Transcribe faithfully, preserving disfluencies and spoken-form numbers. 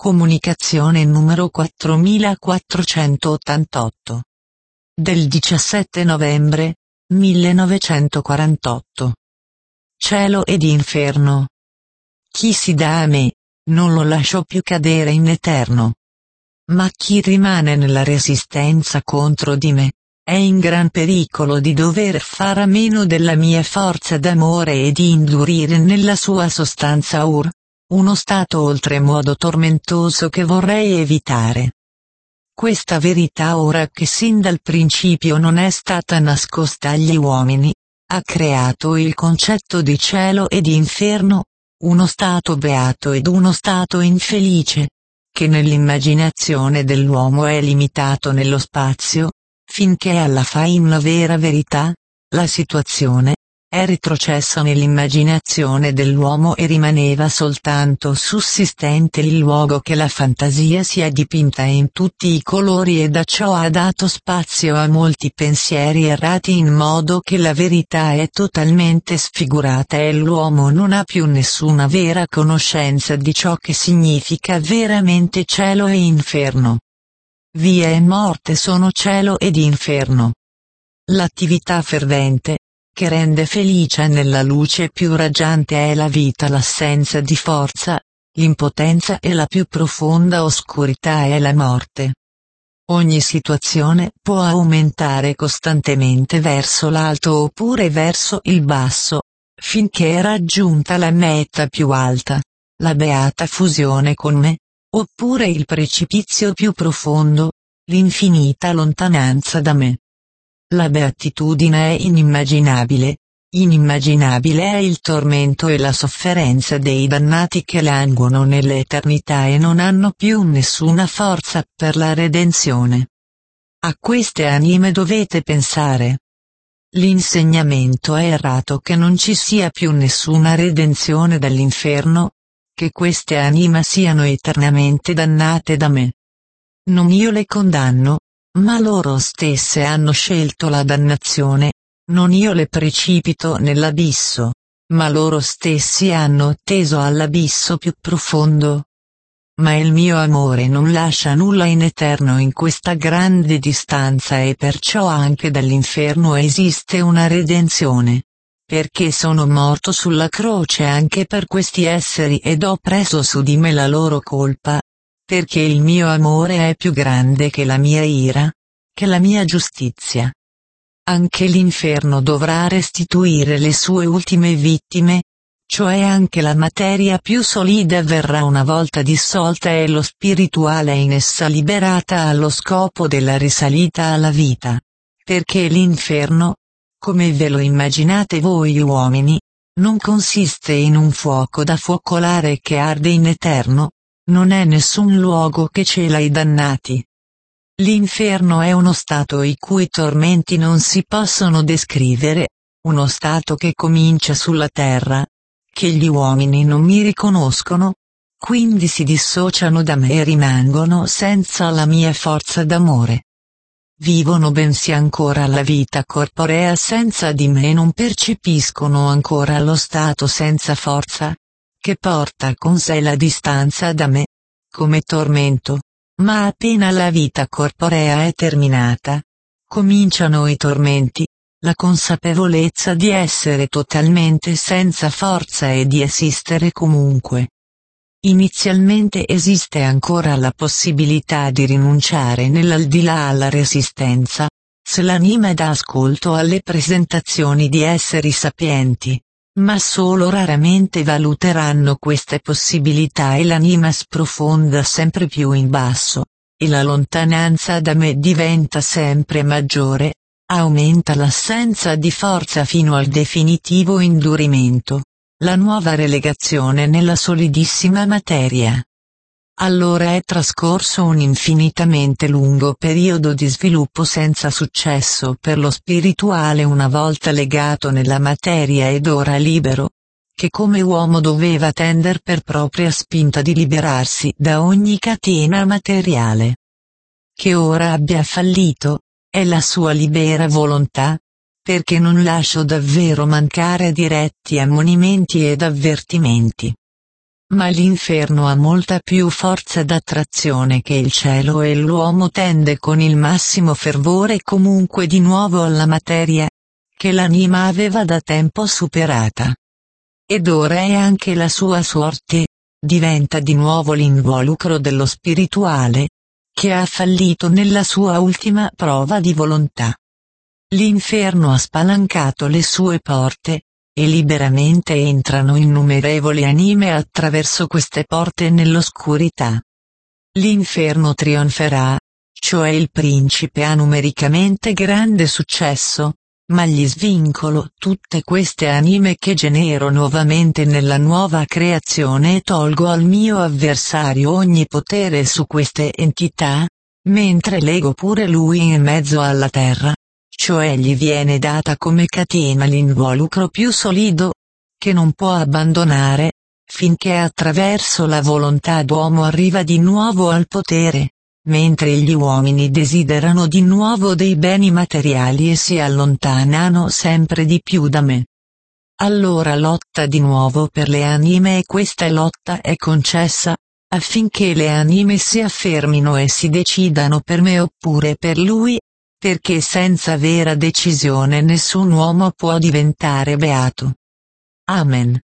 Comunicazione numero quattromilaquattrocentottantotto. Del diciassette novembre, millenovecentoquarantotto. Cielo ed inferno. Chi si dà a me, non lo lascio più cadere in eterno. Ma chi rimane nella resistenza contro di me, è in gran pericolo di dover fare a meno della mia forza d'amore e di indurire nella sua sostanza ur, uno stato oltremodo tormentoso che vorrei evitare. Questa verità, ora che sin dal principio non è stata nascosta agli uomini, ha creato il concetto di cielo e di inferno, uno stato beato ed uno stato infelice, che nell'immaginazione dell'uomo è limitato nello spazio, finché alla fin la vera verità, la situazione, è retrocessa nell'immaginazione dell'uomo e rimaneva soltanto sussistente il luogo che la fantasia si è dipinta in tutti i colori e da ciò ha dato spazio a molti pensieri errati in modo che la verità è totalmente sfigurata e l'uomo non ha più nessuna vera conoscenza di ciò che significa veramente cielo e inferno. Via e morte sono cielo ed inferno. L'attività fervente, che rende felice nella luce più raggiante è la vita, l'assenza di forza, l'impotenza e la più profonda oscurità è la morte. Ogni situazione può aumentare costantemente verso l'alto oppure verso il basso, finché è raggiunta la meta più alta, la beata fusione con me, oppure il precipizio più profondo, l'infinita lontananza da me. La beatitudine è inimmaginabile, inimmaginabile è il tormento e la sofferenza dei dannati che languono nell'eternità e non hanno più nessuna forza per la redenzione. A queste anime dovete pensare. L'insegnamento è errato che non ci sia più nessuna redenzione dall'inferno, che queste anime siano eternamente dannate da me. Non io le condanno, ma loro stesse hanno scelto la dannazione, non io le precipito nell'abisso, ma loro stessi hanno teso all'abisso più profondo. Ma il mio amore non lascia nulla in eterno in questa grande distanza e perciò anche dall'inferno esiste una redenzione. Perché sono morto sulla croce anche per questi esseri ed ho preso su di me la loro colpa. Perché il mio amore è più grande che la mia ira, che la mia giustizia. Anche l'inferno dovrà restituire le sue ultime vittime, cioè anche la materia più solida verrà una volta dissolta e lo spirituale in essa liberata allo scopo della risalita alla vita. Perché l'inferno, come ve lo immaginate voi uomini, non consiste in un fuoco da focolare che arde in eterno. Non è nessun luogo che cela i dannati. L'inferno è uno stato i cui tormenti non si possono descrivere, uno stato che comincia sulla terra, che gli uomini non mi riconoscono, quindi si dissociano da me e rimangono senza la mia forza d'amore. Vivono bensì ancora la vita corporea senza di me e non percepiscono ancora lo stato senza forza, che porta con sé la distanza da me, come tormento, ma appena la vita corporea è terminata, cominciano i tormenti, la consapevolezza di essere totalmente senza forza e di esistere comunque. Inizialmente esiste ancora la possibilità di rinunciare nell'aldilà alla resistenza, se l'anima dà ascolto alle presentazioni di esseri sapienti. Ma solo raramente valuteranno queste possibilità e l'anima sprofonda sempre più in basso, e la lontananza da me diventa sempre maggiore, aumenta l'assenza di forza fino al definitivo indurimento, la nuova relegazione nella solidissima materia. Allora è trascorso un infinitamente lungo periodo di sviluppo senza successo per lo spirituale una volta legato nella materia ed ora libero, che come uomo doveva tender per propria spinta di liberarsi da ogni catena materiale. Che ora abbia fallito, è la sua libera volontà, perché non lascio davvero mancare diretti ammonimenti ed avvertimenti. Ma l'inferno ha molta più forza d'attrazione che il cielo e l'uomo tende con il massimo fervore comunque di nuovo alla materia, che l'anima aveva da tempo superata. Ed ora è anche la sua sorte, diventa di nuovo l'involucro dello spirituale, che ha fallito nella sua ultima prova di volontà. L'inferno ha spalancato le sue porte, e liberamente entrano innumerevoli anime attraverso queste porte nell'oscurità. L'inferno trionferà, cioè il principe ha numericamente grande successo, ma gli svincolo tutte queste anime che genero nuovamente nella nuova creazione e tolgo al mio avversario ogni potere su queste entità, mentre lego pure lui in mezzo alla terra. Cioè gli viene data come catena l'involucro più solido, che non può abbandonare, finché attraverso la volontà d'uomo arriva di nuovo al potere, mentre gli uomini desiderano di nuovo dei beni materiali e si allontanano sempre di più da me. Allora lotta di nuovo per le anime e questa lotta è concessa, affinché le anime si affermino e si decidano per me oppure per lui, perché senza vera decisione nessun uomo può diventare beato. Amen.